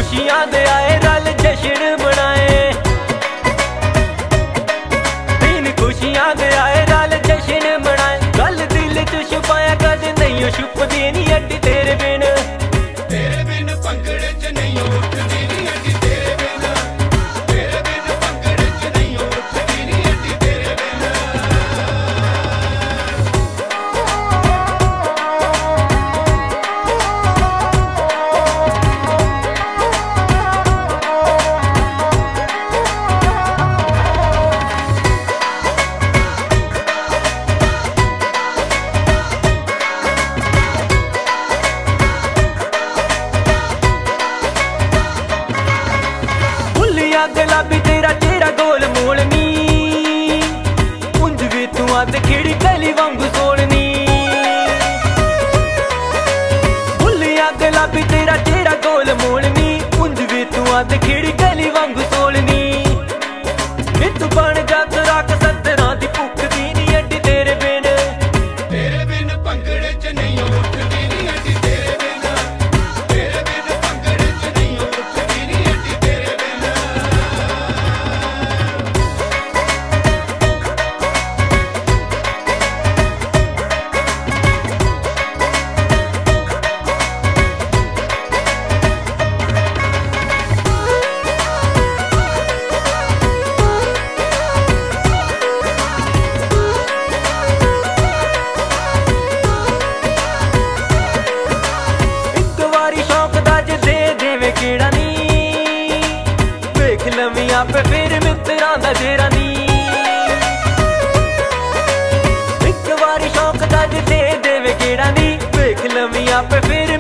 खुशियां दे आए रल जश्न मनाए, दिन खुशियां दे आए रल जश्न मनाए। गल दिल च छुपाया कद नहीं छुपदी नी अड्डी तेरे बिन भंगड़े च नहीं उठदी नी अड्डी तेरे बिन भंगड़े च नहीं उठदी नी अड्डी तेरे बिन। गुलाबी तेरा चेहरा गोल मोलनी, उंज भी तू अद खिड़ी कली वांगू सोलनी। भुलिया गुलाबी तेरा चेहरा गोल मोलनी, उंज भी तू अद खिड़ी कली वांगू सोलनी। नी तू बन जा तेरा कसदरा दी भुख दी नी अड्डी तेरे बिन भंगड़े च नहीं उठदी नी अड्डी तेरे बिन भंगड़े च नहीं उठदी नी अड्डी तेरे बिन। पे फिर मित्तरां दा जेरा नी, एक बारी शौक दा जे दे देवे केड़ा नी। वेख लवी पे फिर